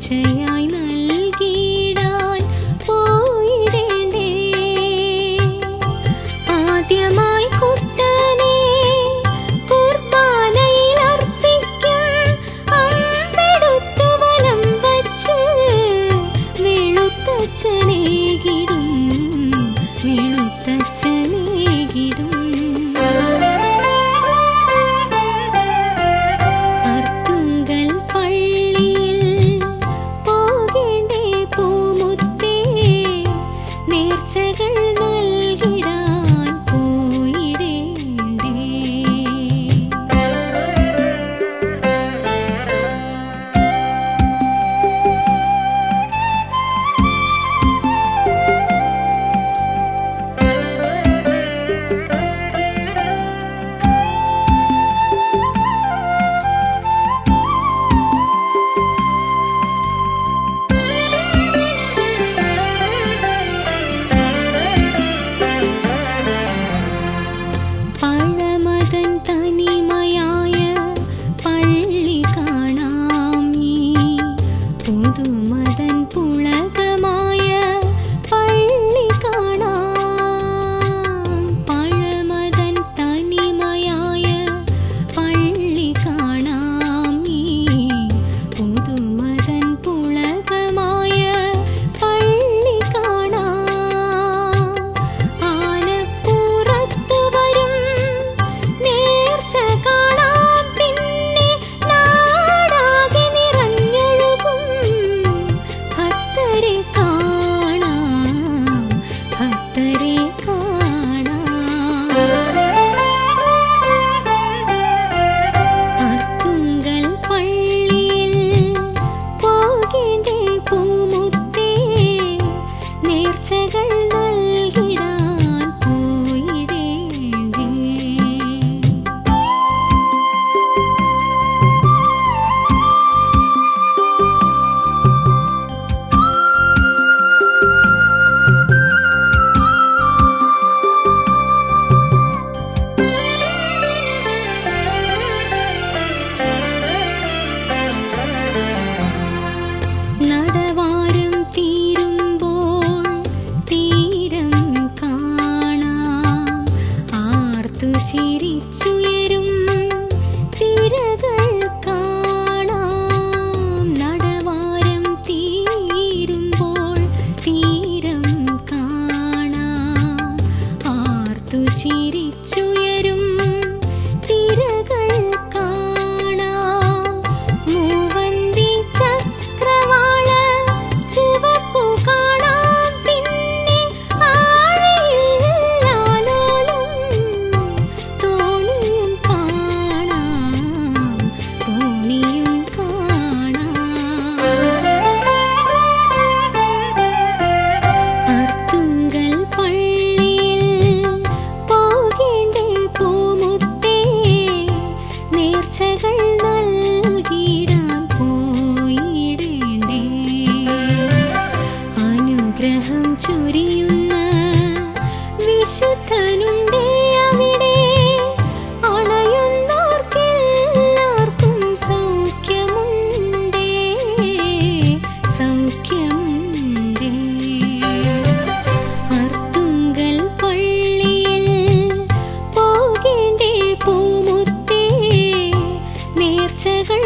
ഭിക്ഷയായി നൽകിയിടാൻ പോയിടേണ്ടേ. ആദ്യമായി കുട്ടനെ കുർബാനയിൽ അർപ്പിക്കും അമ്പെടുത്തു വലം വച്ച് വെളുത്തച്ഛനേകിടും വെളുത്തച്ഛനേകിടും. അർത്തുങ്കൽ പള്ളിയിൽ പോകേണ്ടേ പൂമുത്തേ, നേർച്ചകൾ നൽകിടാൻ പോയിടേണ്ടേ. പഴമതൻ തനിമയായ പള്ളി കാണാം നീ, പുതുമതൻ പുളകമായ പള്ളി കാണാം. പഴമതൻ തനിമയായ പള്ളി കാണാം നീ, പുതുമതൻ പുളകമായ പള്ളി കാണാം. ആനപ്പുറത്തു വരും നേർച്ച കാണാം, പിന്നെ നാടാകെ നിറഞ്ഞൊഴുകും ഭക്തരെ കാണാം, ഭക്തരെ കാണാം. അർത്തുങ്കൽ പള്ളിയിൽ പോകേണ്ടേ പൂമുത്തേ, നേർച്ചകൾ നൽകിടാൻ പോയിടേണ്ടേ. നടവാരം തീരുമ്പോൾ തീരം കാണാം, ആർത്തു ചിരിച്ചുയരും തിരകൾ കാണാം. നടവാരം തീരുമ്പോൾ തീരം കാണാം, ആർത്തു ചിരിച്ചുയരും തിരകൾ കാണാം. മൂവന്തി ചക്രവാള ചുവപ്പു കാണാം, പിന്നെ ആഴിയില്ലാലോലം തോണിയും കാണാം, തോണിയും കാണാം. അർത്തുങ്കൽ പള്ളിയിൽ പോകേണ്ടേ പൂമുത്തേ, നേർച്ചകൾ നൽകിടാൻ പോയിടേണ്ടേ. അനുഗ്രഹം ചൊരിയുന്ന വിശുദ്ധനുണ്ടേ അവിടെ, അണയുന്നോർക്കെല്ലാവർക്കും സൗഖ്യമുണ്ടേ, സൗഖ്യമുണ്ടേ. അർത്തുങ്കൽ പള്ളിയിൽ പോകേണ്ടേ പൂമുത്തേ, നേർച്ചകൾ